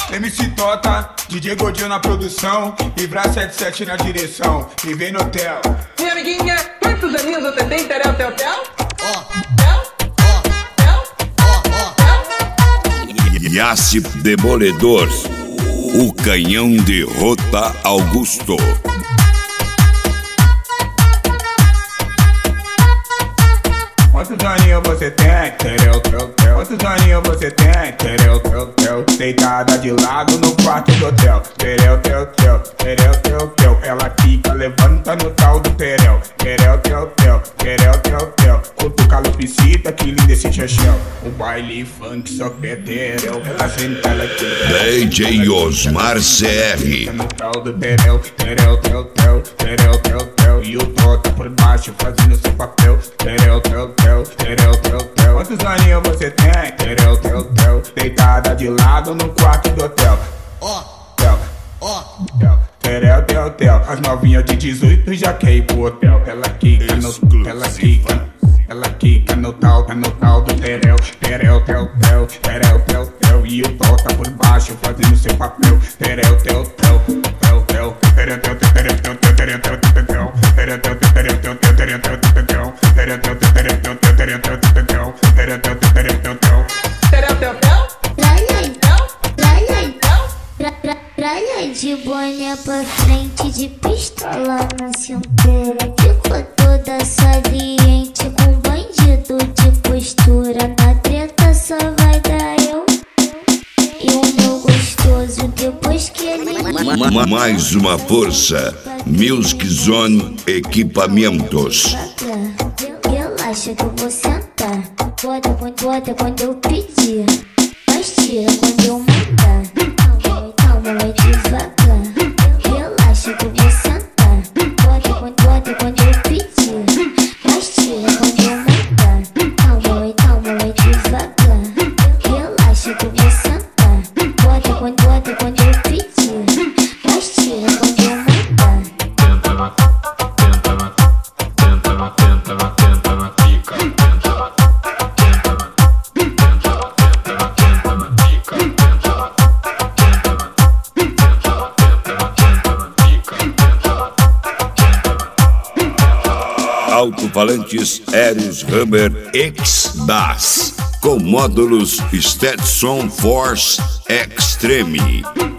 MC Tota, DJ Godinho na produção e Vra 77 na direção. E vem no hotel. Minha amiguinha, quantos aninhos você tem? Terel, tel, tel? Yassip Demoledor, o canhão de Rota Augusto. Quantos aninhos você tem? Terel, tel, tel. Quantos aninhos você tem? Terel, tel, tel. Deitada de lado no quarto do hotel. Terel, tel, tel. Terel, tel, tel. Ela quica, levanta no tal do terel. Terel, tel, tel. Terel, tel, tel. Cutuca calopsita, que linda esse chachel. O baile funk só quer terel. Ela senta, ela quica. DJ Osmar CR. No tal do terel. Terel, tel, tel. Terel, tel, tel. E o Tota por baixo fazendo seu papel. Terel, tel, tel. Terel, tel, tel. Quantos aninhos você tem? Terel, tel, tel. Deitada de lado no quarto do hotel. Tel, tel. Terel, tel, tel. As novinhas de 18 já quer ir pro hotel. Ela quica no... Ela quica. Ela quica no tal do terel. Terel, tel, tel. Terel, tel, tel. E o Tota por baixo fazendo seu papel. Terel, tel, tel. Tel, tel. Terel, tel, tel. Terel, tel, tel. Terel, tel, tel. Terel, tel, tel. Terel, tel, tel. Terel, tel, tel. Terel, tel, tel. Terel, tel, tel. Terel, tel, tel. Terel, tel, tel. Terel, tel, tel. Terel, tel, tel? Tralha de boné pra frente, de pistola na cintura. Ficou toda saliente com bandido de postura. Na treta só vai dar eu e o meu gostoso depois que ele... Mais uma força, Music Zone Equipamentos. Relaxa que eu vou sentar. Bota quando eu pedir, mas tira quando eu mandar. Calma, vai devagar. Relaxa que eu vou sentar. Bota quando eu pedir, mas tira quando eu mandar. Calma, vai devagar. Relaxa que eu vou sentar. Bota quando eu pedir, mas tira quando eu mandar. Tenta na pica, Alto-falantes Eros Hammer X-Bass com módulos Stetson Force Extreme.